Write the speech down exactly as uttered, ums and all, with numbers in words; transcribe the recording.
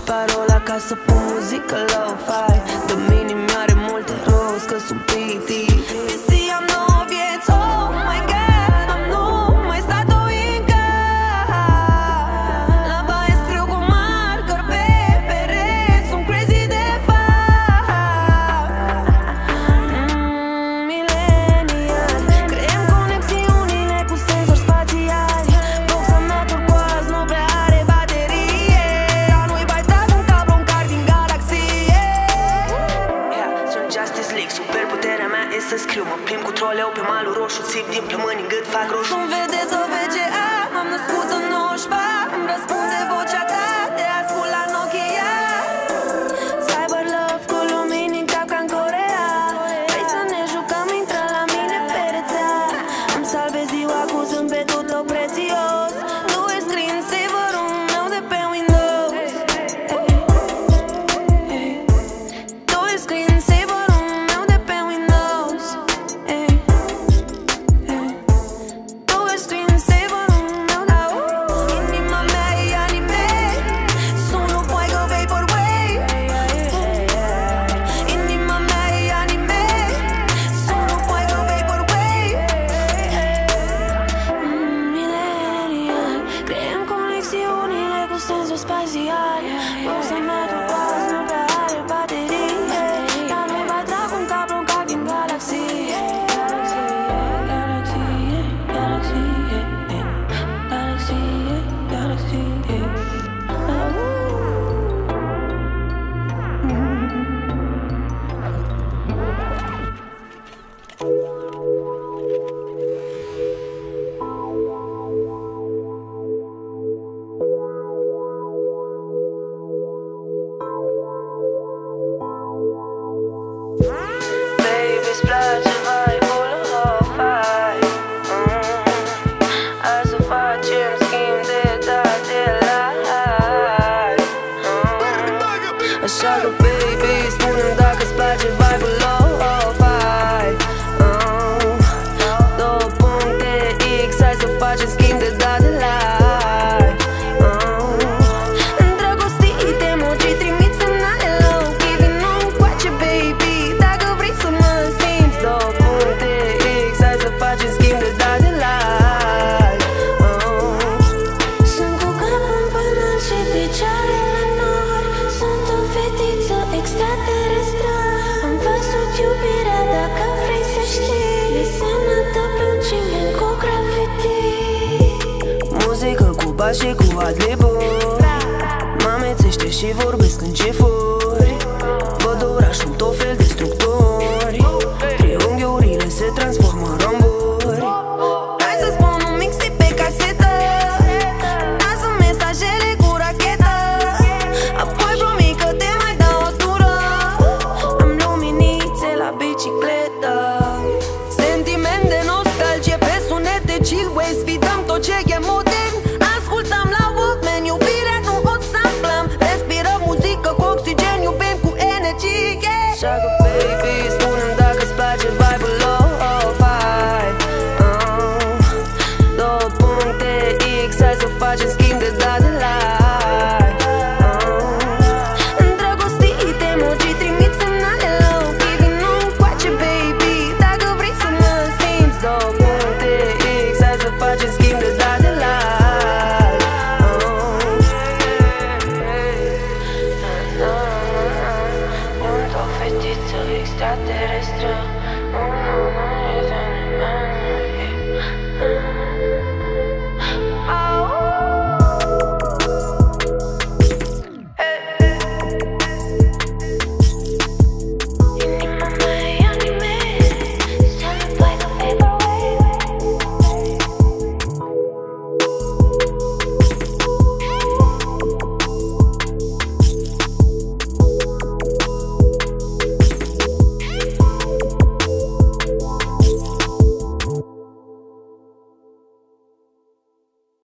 parola ca să pun muzică lo-fi. Dă-mi inimioare multe roz că sunt piti. Pisi am nouă vieți, oh my god. Am nu mai stat o încă. La baie scriu cu marker pe pereți. Sunt crazy de fapt. mm, Milenial. Creăm conexiunile cu senzori spațiali. Boxa mea turcoaz nu prea are baterie. A nu-i baita un cablu, un car din galaxie. Yeah, sunt Justice League. Superputerea mea e să scriu. Mă plimb cu troleu pe malul roșu. Țip din plămâni în gât, fac roșu. Sunt vedetă V G A. M-am născut în nouăzeci și patru. Îmi răspunde vocea ta. Te ascult la Nokia. Cyber love cu lumini în cap ca în Corea. Vrei să ne jucăm, intră la mine pe rețea. Îmi salvez ziua cu zâmbetul tău prețios. Tu e screensaver-ul meu de pe Windows. Tu e screensaver-ul meu de pe Windows. Tu e screensaver-ul meu de... Inima mea e anime. Sunt o poică vaporwave. Inima mea e anime. Sunt o poică vaporwave. mm, Milenial. Creăm conexiunile cu senzori spațiali. Boxa mea turcoaz nu prea are baterie. Dar nu-i batra cu un cablu, un car din galaxie. Galaxie, galaxie, galaxie, galaxie. Baby-ți place vibe-ul lo-fi. mm. Hai să facem schimb de date live. mm. Așa că baby, spune-mi dacă-ți place vibe-ul lo-fi. mm. Două puncte X, hai să facem schimb de date live. mm. Îndrăgostit emoji, trimit semnale low-key. Vino încoace baby, dacă vrei să mă simți. Două puncte X, hai să facem schimb de date live. mm. Sunt cu capul până și picioarele nori. Sunt o fetiță extraterestră. Am văzut iubirea, dacă vrei să știi. Desenată pe un ciment cu graffiti. Muzică cu bas și cu adliburi. Mă amețește și vorbesc în cifuri. Văd orașul în tot fel de structuri. Triunghiurile se transformă în romburi. Hai să spun un mixtape pe casetă. Lasă mesajele cu rachetă. Apoi promit că te mai dau o tură. Am luminițe la bicicletă. Sentiment de nostalgie pe sunete chill waves. Vidăm tot ce e modern. Ascultăm la Walkman, iubirea nu o samplăm. Respirăm muzică cu oxigen, iubim cu energie. Așa că baby, spune-mi dacă-ți place vibe-ul lo-fi. mm. Două puncte X, hai să facem schimb de date live. mm. Îndrăgostit emoji, trimit semnale low-key. Vino încoace baby, dacă vrei să mă simți. Două puncte X, hai să facem schimb de date live. mm. Sunt o fetiță extraterestră.